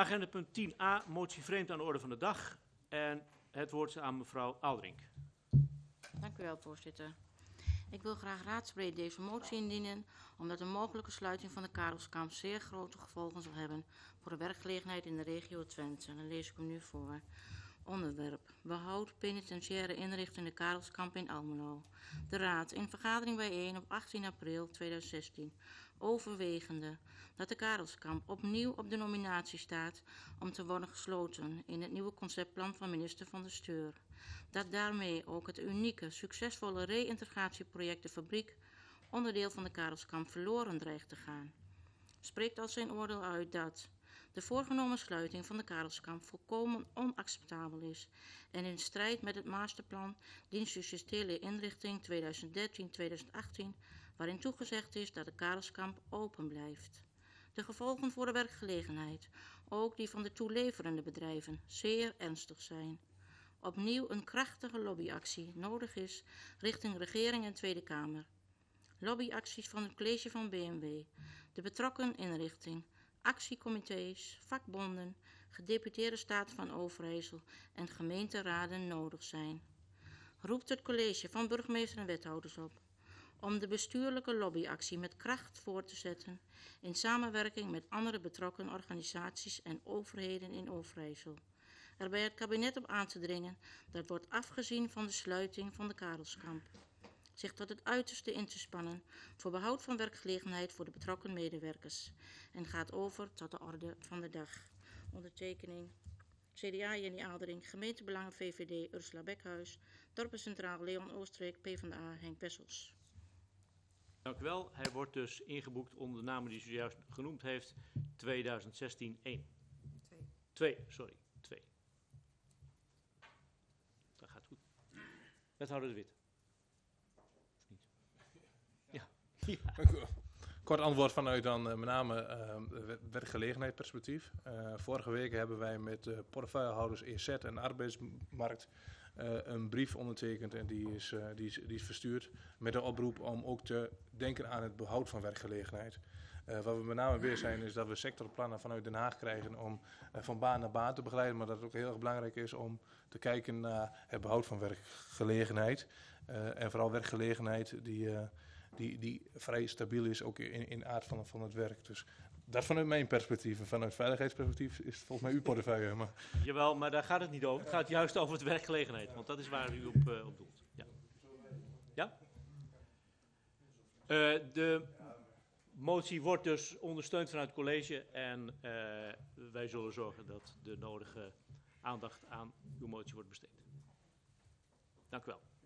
Agenda punt 10a, motie vreemd aan de orde van de dag. En het woord is aan mevrouw Aldrink. Dank u wel, voorzitter. Ik wil graag raadsbreed deze motie indienen, omdat een mogelijke sluiting van de Karelskamp zeer grote gevolgen zal hebben voor de werkgelegenheid in de regio Twente. Dan lees ik hem nu voor. Onderwerp: behoud penitentiaire inrichting de Karelskamp in Almelo. De Raad in vergadering bijeen op 18 april 2016. Overwegende dat de Karelskamp opnieuw op de nominatie staat om te worden gesloten in het nieuwe conceptplan van minister Van der Steur. Dat daarmee ook het unieke, succesvolle reïntegratieproject De Fabriek, onderdeel van de Karelskamp, verloren dreigt te gaan. Spreekt als zijn oordeel uit dat de voorgenomen sluiting van de Karelskamp volkomen onacceptabel is en in strijd met het masterplan dienstjustitiële inrichting 2013-2018, waarin toegezegd is dat de Karelskamp open blijft. De gevolgen voor de werkgelegenheid, ook die van de toeleverende bedrijven, zeer ernstig zijn. Opnieuw een krachtige lobbyactie nodig is richting regering en Tweede Kamer. Lobbyacties van het college van BMW, de betrokken inrichting, actiecomité's, vakbonden, gedeputeerde Staten van Overijssel en gemeenteraden nodig zijn. Roept het college van burgemeester en wethouders op om de bestuurlijke lobbyactie met kracht voor te zetten in samenwerking met andere betrokken organisaties en overheden in Overijssel. Er bij het kabinet op aan te dringen dat wordt afgezien van de sluiting van de Karelskamp. Zich tot het uiterste in te spannen voor behoud van werkgelegenheid voor de betrokken medewerkers. En gaat over tot de orde van de dag. Ondertekening CDA Jenny Aldering, gemeentebelangen VVD Ursula Bekhuis, Dorpencentraal Leon Oostreek, PvdA Henk Wessels. Dank u wel. Hij wordt dus ingeboekt onder de namen die u zojuist genoemd heeft. 2016-1. 2. Dat gaat goed. Wethouder De Wit. Of niet? Ja. Ja. Kort antwoord vanuit dan met name werkgelegenheidsperspectief. Vorige week hebben wij met portefeuillehouders EZ en arbeidsmarkt een brief ondertekend en die is verstuurd met een oproep om ook te denken aan het behoud van werkgelegenheid. Wat we met name weer zijn is dat we sectorplannen vanuit Den Haag krijgen om van baan naar baan te begeleiden, maar dat het ook heel erg belangrijk is om te kijken naar het behoud van werkgelegenheid. En vooral werkgelegenheid die vrij stabiel is, ook in aard van het werk. Dus dat vanuit mijn perspectief. En vanuit veiligheidsperspectief is het volgens mij uw portefeuille. Maar... Jawel, maar daar gaat het niet over. Het gaat juist over het werkgelegenheid, want dat is waar u op doelt. Ja? Ja? De motie wordt dus ondersteund vanuit het college en wij zullen zorgen dat de nodige aandacht aan uw motie wordt besteed. Dank u wel.